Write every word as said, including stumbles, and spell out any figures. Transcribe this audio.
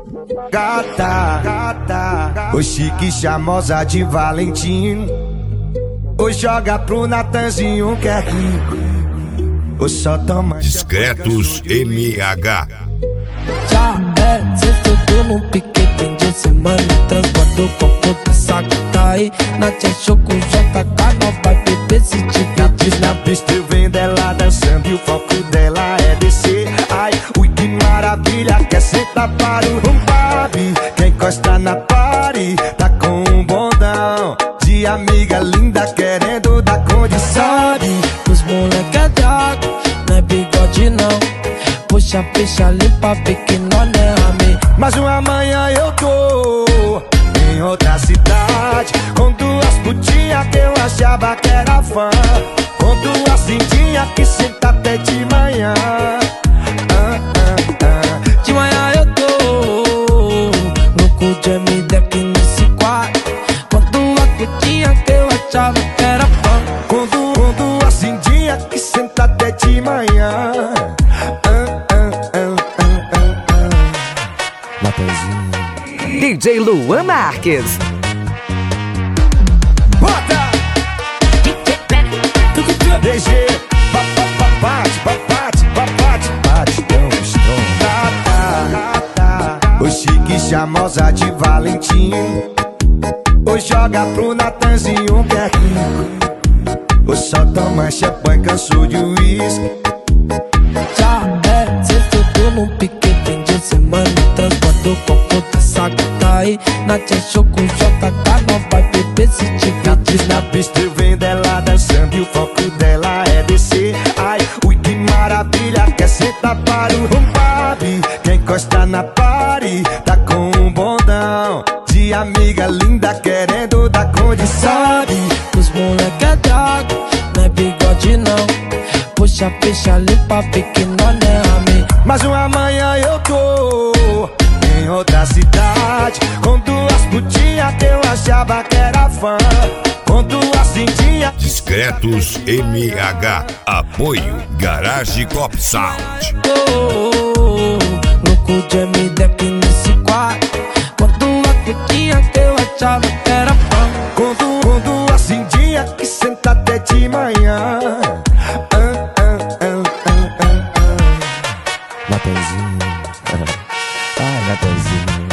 Gata, gata, o chique charmosa de Valentim. Ou joga pro Natanzinho que é rico, ou só toma Discretos M H. Já é sexto num pique, fim de semana transbordo com puta saco. Tá aí, Nath achou com J K, não vai beber se divertir. na pista eu vendo ela dançando e o foco dela é descer. Ai, ui que maravilha, quer sentar para o rumbabe. Quem encosta na party tá com um bondão de amiga linda querendo dar condição. Sabe, os moleque é drago, não é bigode não. Puxa, fecha, limpa, pequeno, né, amém. Mas uma manhã eu tô em outra cidade, com duas putinhas que eu achava que era fã, com duas lindinhas que senta até de manhã. ah, ah, ah. De manhã eu tô louco de M D aqui nesse quarto, com duas putinhas que eu achava que era fã, Com, du com duas lindinhas que senta até de manhã. ah, ah, ah, ah, ah, ah. Natanzinho. D J Luan Marques. Bota! D G, ba- ba- ba- bate, ba- bate, ba- bate, bate tão strong. Gata, gata, o chique charmosa de Valentim. Ou joga pro Natanzinho que é rico, ou só toma champanhe, cansou de uísque. já é sexto num pique, fim de semana transbordo com puta saco. Tá aí, Nath achou com J K, não vai beber se divertir. Na pista eu vendo ela dançando e o foco dela é descer. Ai, ui que maravilha, quer sentar para o rumbabe. Quem encosta na party tá com um bondão de amiga linda querendo dar condição. Sabe, os moleque é drago, não é bigode não. Puxa, fecha, limpa, pequeno, né, amém. Mas uma manhã eu tô em outra cidade, com duas putinhas que eu achava que era fã, com duas lindinhas. Discretos M H. Apoio Garage Cop Sound. Tô louco de M D aqui nesse quarto, com duas putinhas que eu achava que era fã, Com, du com duas lindinhas que senta até de manhã. ah, ah, ah, ah, ah, ah. Natanzinho. Ai, Natanzinho.